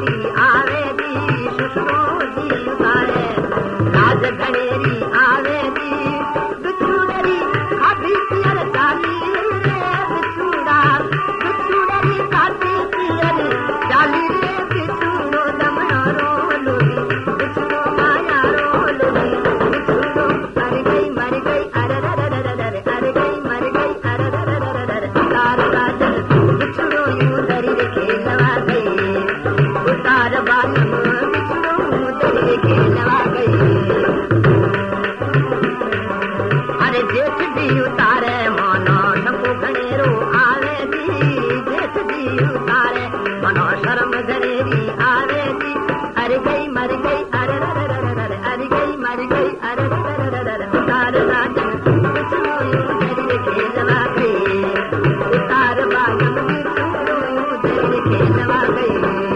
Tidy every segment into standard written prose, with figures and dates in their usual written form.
घनेरी आवे दी सुसरो दी उतारे राज घनेरी आवे दी बिछुड़री खाधी पियर चाली रे बिछुड़री खाधी पियर चाली रे बिछुड़ो दमनो लोली बिछुड़ो माया लोली बिछुड़ो मर गई अरे गई मर गई अरे उतार राजन बिछुड़ो यूं दरी रे खेलवा गई उतार बालम बिछुड़ो दरी रे खेलवा गई अरे जेठ दी उतारे मनो सबको घनेरो आवे दी जेठ दी उतारे मनो शर्म घनेरी आवे दी अरे गई मर गई अरे गई मर गई अरे उतार राजन बिछुड़ो यूं दरी रे खेलवा गई उतार बालम बिछुड़ो यूं दरी रे खेलवा गई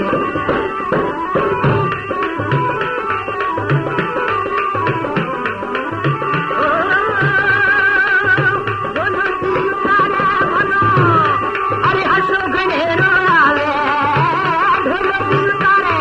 अरे हसो घनेरो आवे ढोलो दी उतारे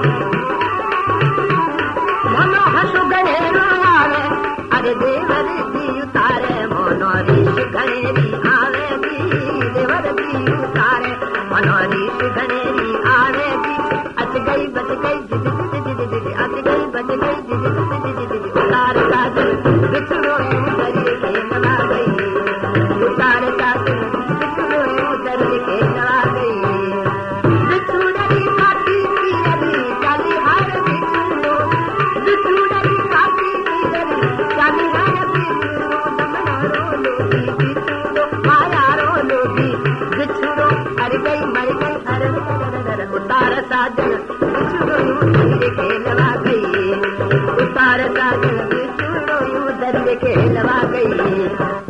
मनो हसो घनेरो आवे अरे देवर दी उतारे मनो ऋषि घनेरी आवे दी देवर दी उतारे मनो ऋषि घनेरी आवे दी अच गई बच गई जिद अच गई बच गई जिद उतार साजन बिछड़ो यूं दरी खेलवा गई उतार साजन बिछड़ो यूं दरी खेलवा गई बिछुड़री खाती पियरी चाली हार बिछुड़ो बिछुड़री खाती पियरी चाली हार बिछुड़ो दमनो लोली बिछुड़ो माया लोली बिछुड़ो अरे गई मर गई अरे उतार साजन बिछुड़ो यूं दरी खेलवा गई उतार साजन बिछुड़ो यूं दरी खेलवा गई